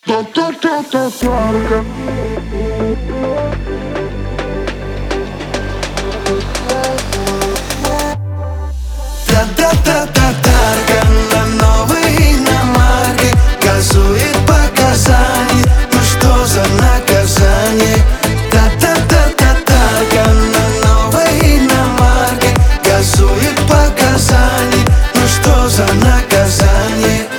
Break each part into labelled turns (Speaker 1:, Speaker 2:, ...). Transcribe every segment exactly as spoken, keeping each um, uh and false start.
Speaker 1: Татарка.
Speaker 2: Та-та-та-татарка на новой иномарке газует по Казани. Ну что за наказание? Та-та-та-татарка на новой иномарке газует по Казани. Ну что за наказание?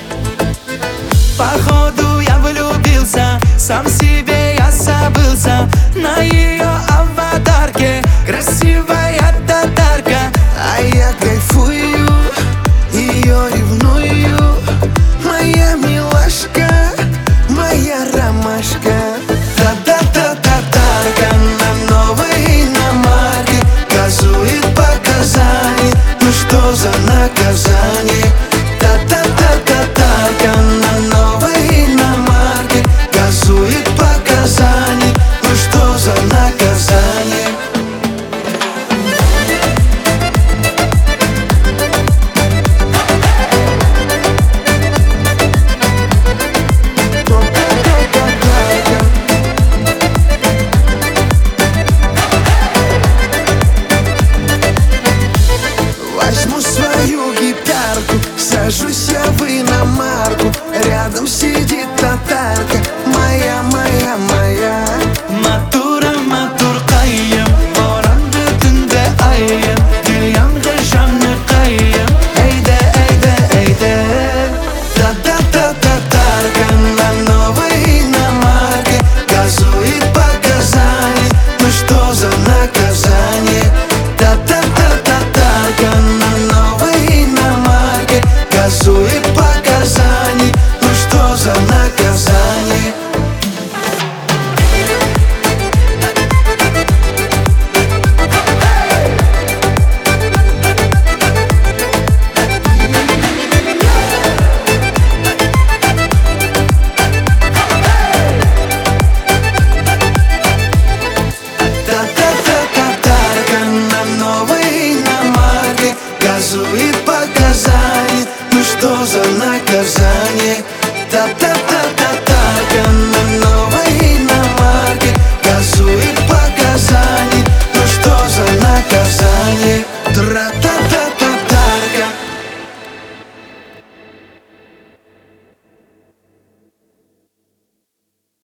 Speaker 2: Походу я влюбился, сам себе я забылся. На ее аватарке красивая татарка, а я кайфую, ее ревную. Моя милашка, моя ромашка. Та-та-та-татарка на новой иномарке газует по Казани. Ну что за наказание? Та-та-та-татарка на новой иномарке газует по Казани. Ну что за наказание? Возьму свою гитарку, сажусь я в иномарку. Рядом сидит татарка, моя, моя, моя. Матура, матуркайым, боранды түнде айым. Дүйәмдә жанны кайым. Әйдә, әйдә, әйдә. Та-та-та-татарка на новой иномарке газует по Казани. Ну что за наказание? Та-та-та-татарка на новой иномарке газует по Казани. Ну что за наказание?